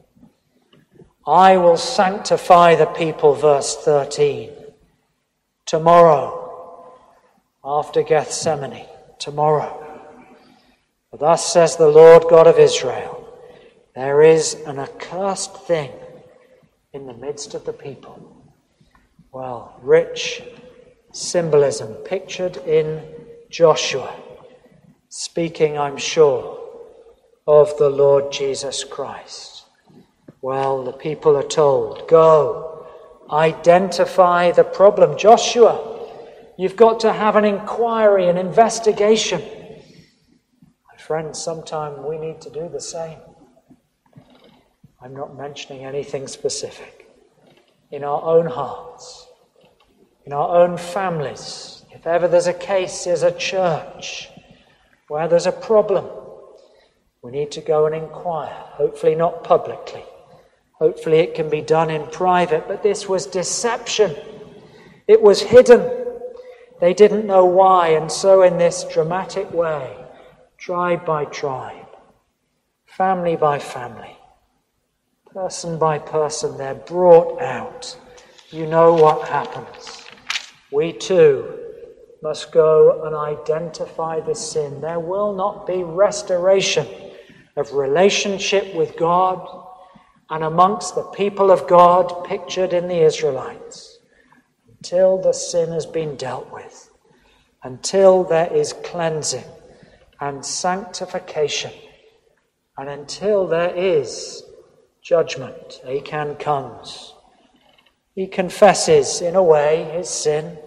I will sanctify the people, verse thirteen. Tomorrow, after Gethsemane, tomorrow. For thus says the Lord God of Israel, there is an accursed thing in the midst of the people. Well, rich, symbolism pictured in Joshua, speaking, I'm sure, of the Lord Jesus Christ. Well, the people are told, go, identify the problem. Joshua, you've got to have an inquiry, an investigation. My friends, sometimes we need to do the same. I'm not mentioning anything specific. In our own hearts, in our own families, if ever there's a case as a church where there's a problem, we need to go and inquire, hopefully not publicly. Hopefully it can be done in private, but this was deception. It was hidden. They didn't know why, and so in this dramatic way, tribe by tribe, family by family, person by person, they're brought out. You know what happens. We too must go and identify the sin. There will not be restoration of relationship with God and amongst the people of God pictured in the Israelites until the sin has been dealt with, until there is cleansing and sanctification, and until there is judgment. Achan comes. He confesses, in a way, his sin,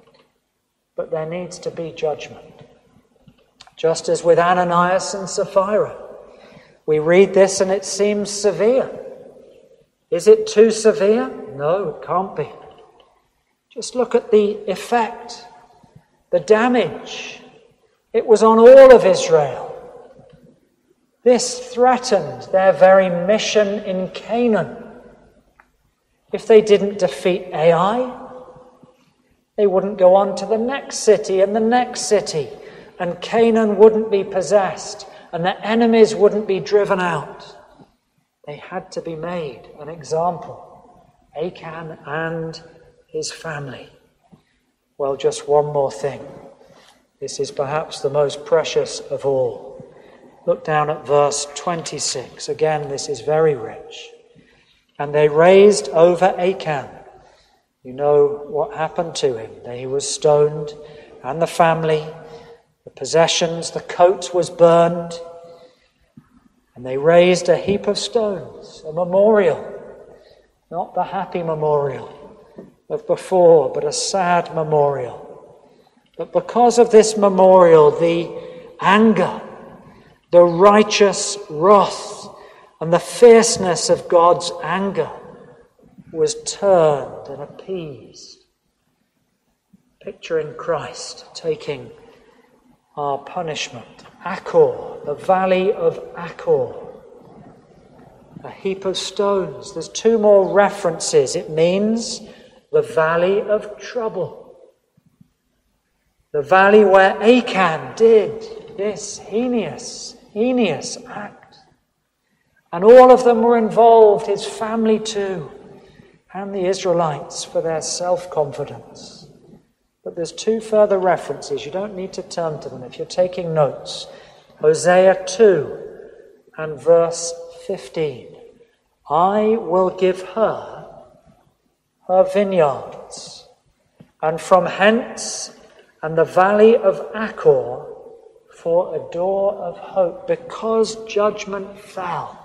but there needs to be judgment. Just as with Ananias and Sapphira, we read this and it seems severe. Is it too severe? No, it can't be. Just look at the effect, the damage. It was on all of Israel. This threatened their very mission in Canaan. If they didn't defeat Ai, they wouldn't go on to the next city and the next city, and Canaan wouldn't be possessed, and the enemies wouldn't be driven out. They had to be made an example, Achan and his family. Well, just one more thing. This is perhaps the most precious of all. Look down at verse twenty-six. Again, this is very rich. And they raised over Achan. You know what happened to him. He was stoned, and the family, the possessions, the coat was burned. And they raised a heap of stones, a memorial. Not the happy memorial of before, but a sad memorial. But because of this memorial, the anger, the righteous wrath, and the fierceness of God's anger was turned and appeased. Picturing Christ taking our punishment. Achor, the valley of Achor. A heap of stones. There's two more references. It means the valley of trouble. The valley where Achan did this heinous, heinous act. And all of them were involved, his family too, and the Israelites for their self-confidence. But there's two further references. You don't need to turn to them if you're taking notes. Hosea two and verse fifteen. I will give her her vineyards, and from hence and the valley of Achor for a door of hope, because judgment fell.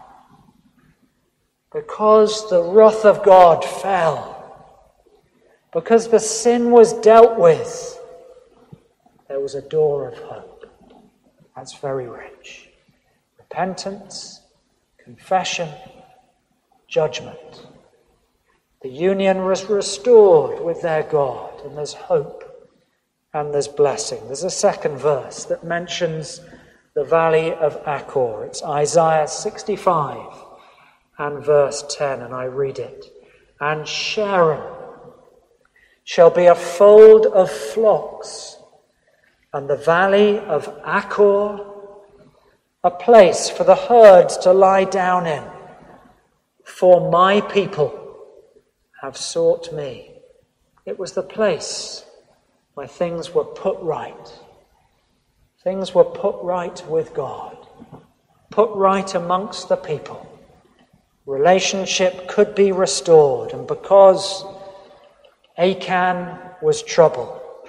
Because the wrath of God fell, because the sin was dealt with, there was a door of hope. That's very rich. Repentance, confession, judgment. The union was restored with their God, and there's hope and there's blessing. There's a second verse that mentions the valley of Achor. It's Isaiah sixty-five. And verse ten, and I read it. And Sharon shall be a fold of flocks, and the valley of Achor a place for the herds to lie down in. For my people have sought me. It was the place where things were put right. Things were put right with God, put right amongst the people. Relationship could be restored, and because Achan was trouble,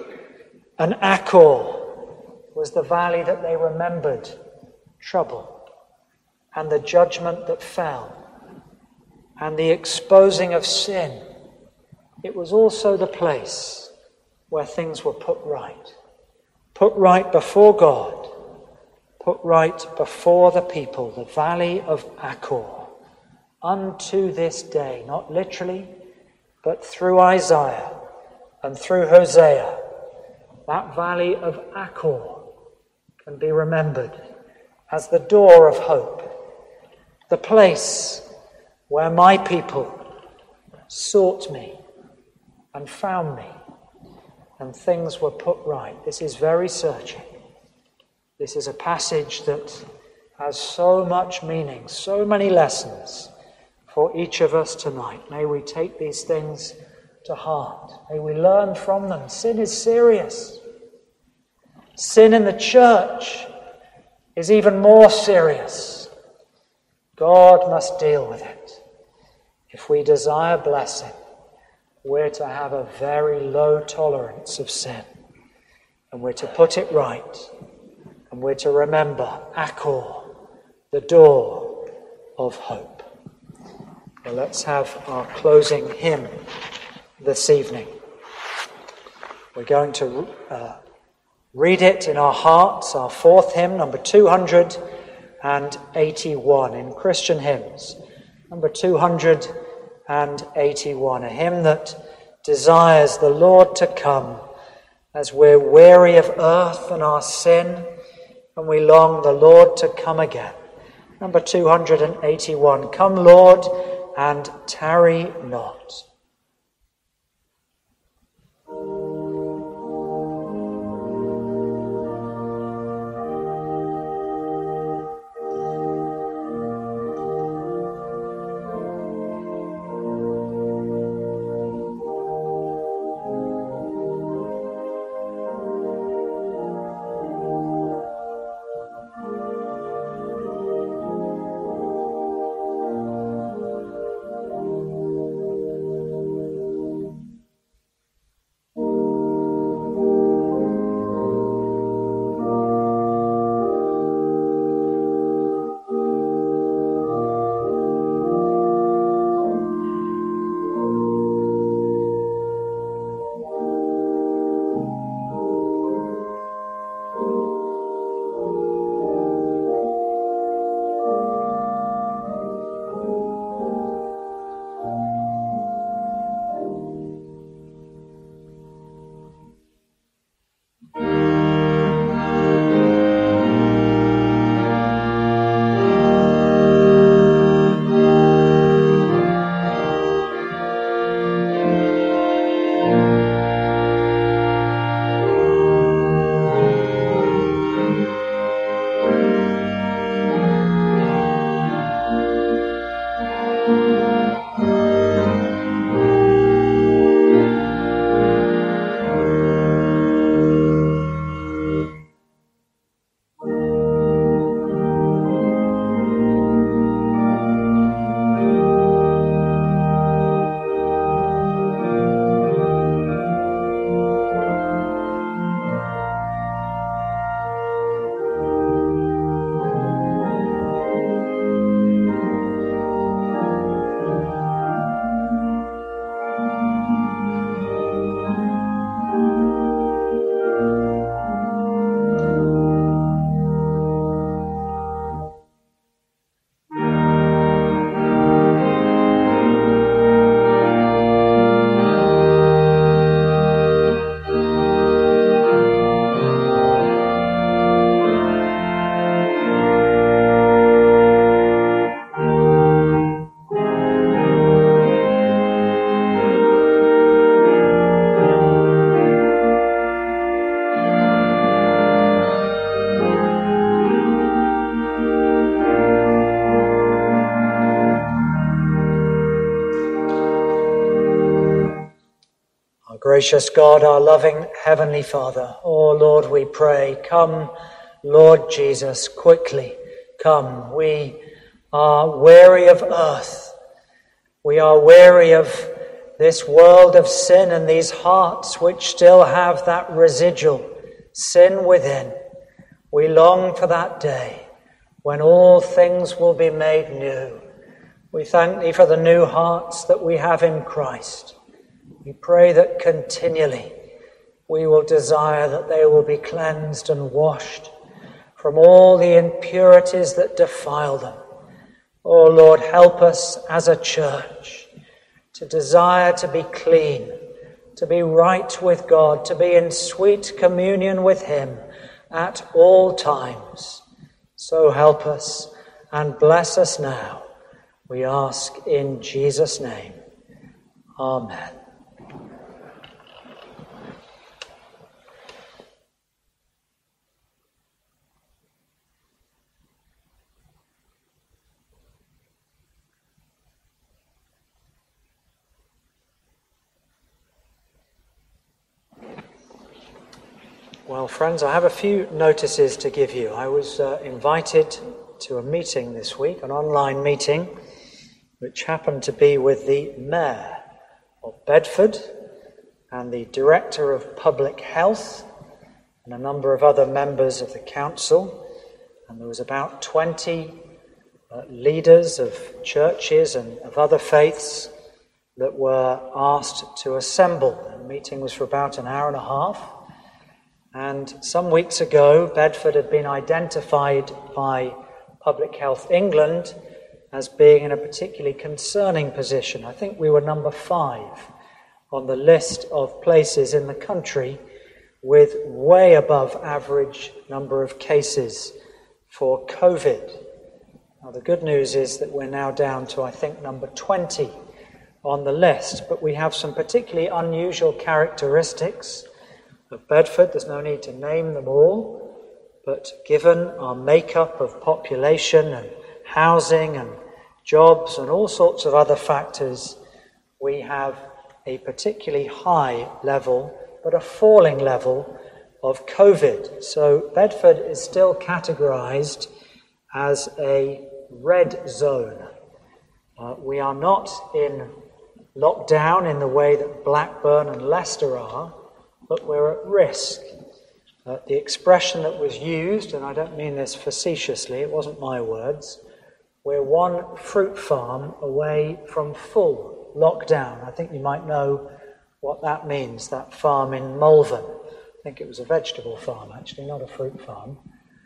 And Achor was the valley that they remembered trouble and the judgment that fell and the exposing of sin. It was also the place where things were put right. Put right before God. Put right before the people. The valley of Achor. Unto this day, not literally, but through Isaiah and through Hosea, that valley of Achor can be remembered as the door of hope. The place where my people sought me and found me, and things were put right. This is very searching. This is a passage that has so much meaning, so many lessons for each of us tonight. May we take these things to heart. May we learn from them. Sin is serious. Sin in the church is even more serious. God must deal with it. If we desire blessing, we're to have a very low tolerance of sin. And we're to put it right. And we're to remember Achor, the door of hope. Well, let's have our closing hymn this evening. We're going to uh, read it in our hearts, our fourth hymn, number two hundred eighty-one in Christian Hymns. Number two hundred eighty-one, a hymn that desires the Lord to come as we're weary of earth and our sin, and we long the Lord to come again. Number two hundred eighty-one, Come Lord, and tarry not. Gracious God, our loving Heavenly Father, oh Lord, we pray, come, Lord Jesus, quickly come. We are weary of earth. We are weary of this world of sin and these hearts which still have that residual sin within. We long for that day when all things will be made new. We thank thee for the new hearts that we have in Christ. We pray that continually we will desire that they will be cleansed and washed from all the impurities that defile them. Oh Lord, help us as a church to desire to be clean, to be right with God, to be in sweet communion with him at all times. So help us and bless us now, we ask in Jesus' name. Amen. Well, friends, I have a few notices to give you. I was uh, invited to a meeting this week, an online meeting, which happened to be with the Mayor of Bedford and the Director of Public Health and a number of other members of the council. And there was about twenty uh, leaders of churches and of other faiths that were asked to assemble. The meeting was for about an hour and a half. And some weeks ago, Bedford had been identified by Public Health England as being in a particularly concerning position. I think we were number five on the list of places in the country with way above average number of cases for COVID. Now, the good news is that we're now down to, I think, number twenty on the list, but we have some particularly unusual characteristics of Bedford. There's no need to name them all, but given our makeup of population and housing and jobs and all sorts of other factors, we have a particularly high level, but a falling level of COVID. So Bedford is still categorized as a red zone. Uh, we are not in lockdown in the way that Blackburn and Leicester are, but we're at risk. Uh, the expression that was used, and I don't mean this facetiously, it wasn't my words, we're one fruit farm away from full lockdown. I think you might know what that means, that farm in Malvern. I think it was a vegetable farm, actually, not a fruit farm.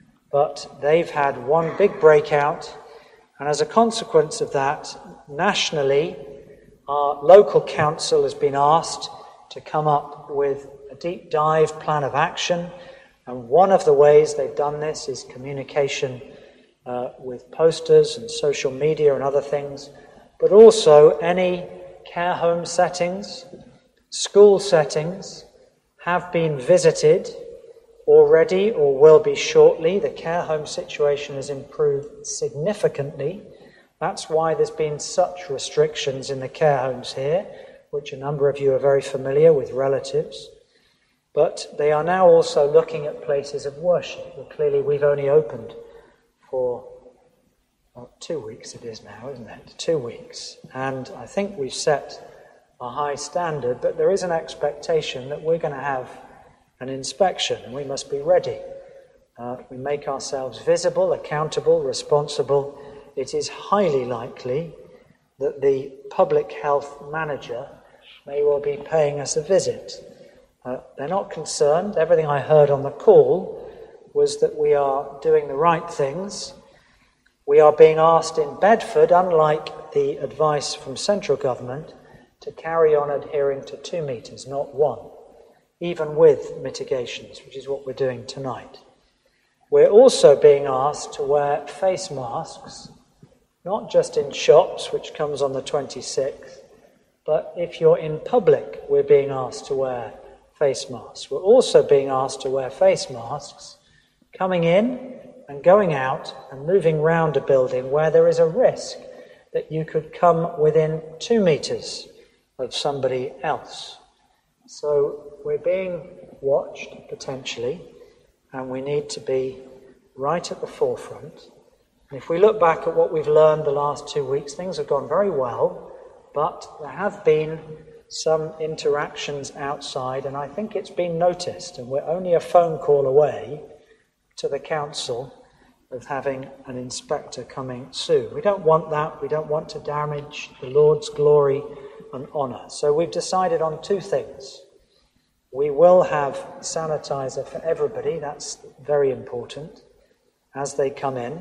But they've had one big breakout, and as a consequence of that, nationally, our local council has been asked to come up with a deep dive plan of action, and one of the ways they've done this is communication uh, with posters and social media and other things, but also any care home settings, school settings have been visited already or will be shortly. The care home situation has improved significantly. That's why there's been such restrictions in the care homes here, which a number of you are very familiar with relatives. But they are now also looking at places of worship. Well, clearly we've only opened for well, two weeks it is now, isn't it? Two weeks. And I think we've set a high standard, but there is an expectation that we're going to have an inspection, and we must be ready. Uh, we make ourselves visible, accountable, responsible. It is highly likely that the public health manager may well be paying us a visit. Uh, they're not concerned. Everything I heard on the call was that we are doing the right things. We are being asked in Bedford, unlike the advice from central government, to carry on adhering to two metres, not one, even with mitigations, which is what we're doing tonight. We're also being asked to wear face masks, not just in shops, which comes on the twenty-sixth, but if you're in public, we're being asked to wear face masks. We're also being asked to wear face masks coming in and going out and moving round a building where there is a risk that you could come within two metres of somebody else. So we're being watched, potentially, and we need to be right at the forefront. And if we look back at what we've learned the last two weeks, things have gone very well, but there have been some interactions outside, and I think it's been noticed, and we're only a phone call away to the council of having an inspector coming soon. We don't want that. We don't want to damage the Lord's glory and honour. So we've decided on two things. We will have sanitizer for everybody. That's very important as they come in.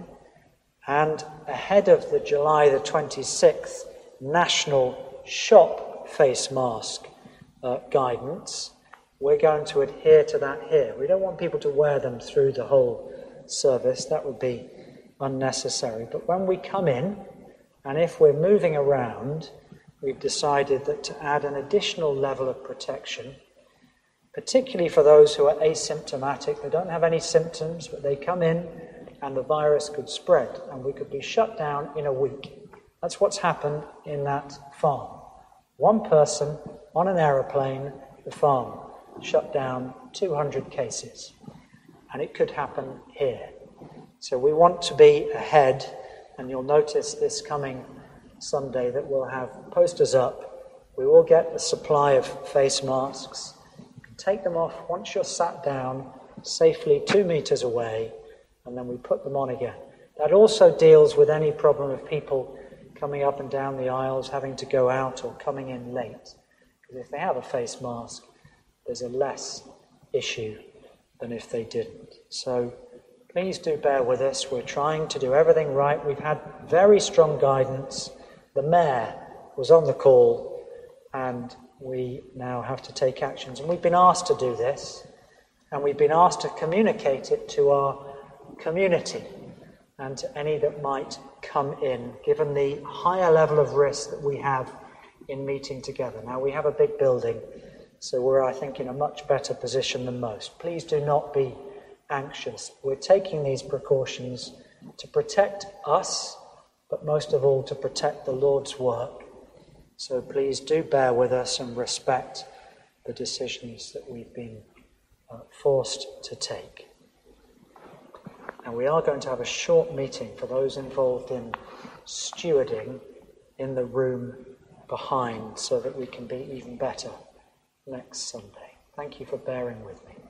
And ahead of the July the twenty-sixth national shop face mask uh, guidance, we're going to adhere to that here. We don't want people to wear them through the whole service. That would be unnecessary. But when we come in, and if we're moving around, we've decided that to add an additional level of protection, particularly for those who are asymptomatic. They don't have any symptoms, but they come in and the virus could spread, and we could be shut down in a week. That's what's happened in that farm. One person on an aeroplane, the farm, shut down two hundred cases. And it could happen here. So we want to be ahead, and you'll notice this coming Sunday that we'll have posters up. We will get a supply of face masks. You can take them off once you're sat down, safely two metres away, and then we put them on again. That also deals with any problem of people coming up and down the aisles, having to go out or coming in late. Because if they have a face mask, there's a less issue than if they didn't. So please do bear with us. We're trying to do everything right. We've had very strong guidance. The mayor was on the call, and we now have to take actions. And we've been asked to do this, and we've been asked to communicate it to our community and to any that might come in, given the higher level of risk that we have in meeting together. Now, we have a big building, so we're, I think, in a much better position than most. Please do not be anxious. We're taking these precautions to protect us, but most of all to protect the Lord's work. So please do bear with us and respect the decisions that we've been uh, forced to take. And we are going to have a short meeting for those involved in stewarding in the room behind, so that we can be even better next Sunday. Thank you for bearing with me.